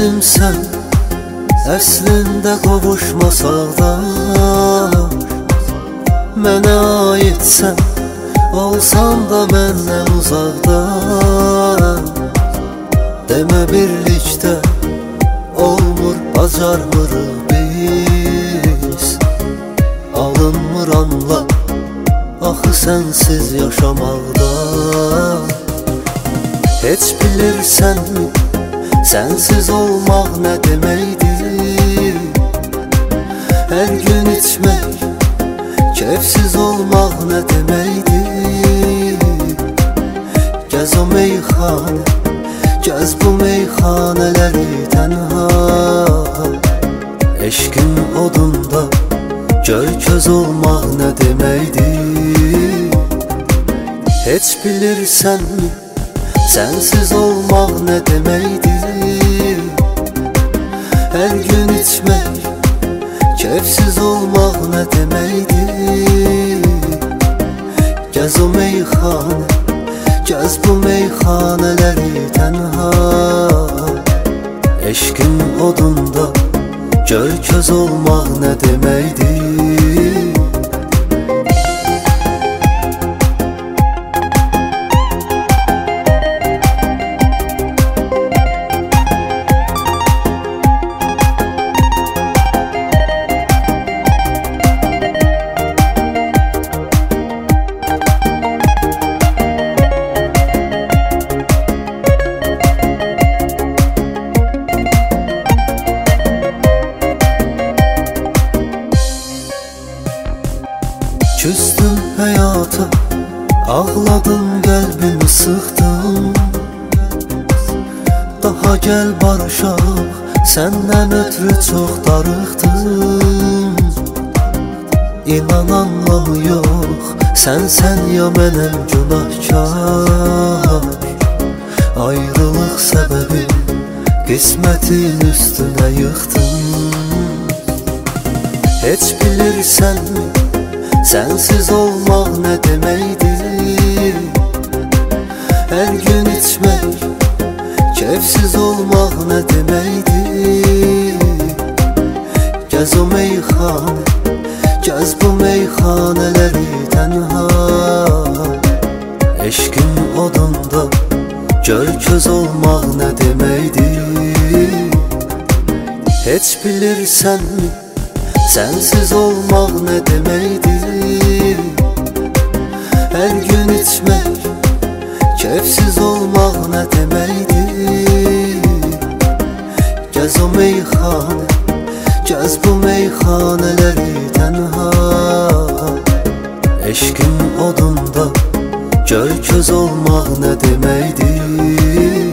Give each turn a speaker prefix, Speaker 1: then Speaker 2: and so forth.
Speaker 1: Bizimsən, əslində qovuşmasaq da, mənə aidsən, olsan da məndən uzaqda. Demə birlikdə olmur, bacarmırıq biz. Alınmır anla, axı sənsiz yaşamaqda. Heç bilirsənmi, sənsiz olmaq nə deməkdir? Hər gün içmək, keyfsiz olmaq nə deməkdir? Gəz o meyxanə, gəz bu meyxanələri tənha. Eşqin odunda gölköz olmaq nə deməkdir? Heç bilirsənmi, sənsiz olmaq nə deməkdir? Hər gün içmək, keyfsiz olmaq nə deməkdir? Gəz o meyxanə, gəz bu meyxanələri tənha. Eşqin odunda gölköz olmaq nə deməkdir? Küstüm həyata, ağladım, qəlbimi sıxdım. Daha gəl barışaq, səndən ötürü çox darıxdım. İnan anlamı yox, sənsən ya mənəm günahkar. Ayrılıq səbəbi qismətin üstünə yıxdım. Heç bilirsənmi, sənsiz olmaq nə deməkdir? Hər gün içmək, keyfsiz olmaq nə deməkdir? Gəz o meyxanə, gəz bu meyxanələri tənha. Eşqin odunda gölköz olmaq nə deməkdir? Heç bilirsənmi, sənsiz olmaq nə deməkdir? Hər gün içmək, keyfsiz olmaq nə deməkdir? Gəz o meyxanə, gəz bu meyxanələri tənha. Eşqin odunda gölköz olmaq nə deməkdir?